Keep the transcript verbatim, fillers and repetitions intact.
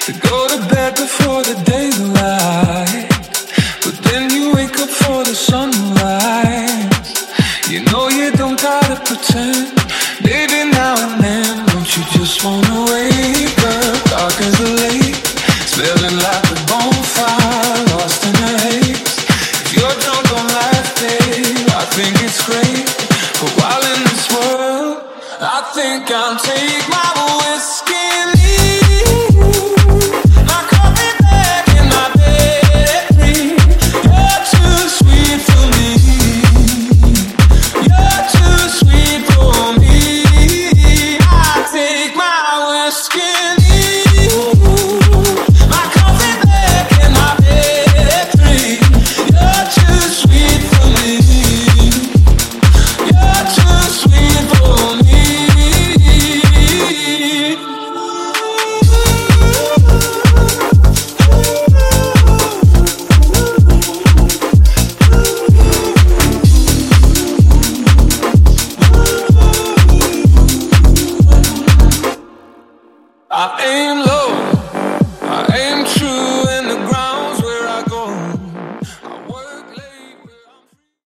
to go to bed before the daylight, but then you wake up for the sunrise. You know you don't gotta pretend, baby, now and then. Don't you just wanna wake up, dark as the lake, smelling like a bonfire, lost in the haze. If you're drunk on life, babe, I think it's great, but while in this world, I think I'll take my whiskey and leave my coffee back in my bed at three. You're too sweet for me. You're too sweet for me. I take my whiskey and leave my coffee back in my bed at three. You're too sweet for me. You're too sweet for me. I aim low.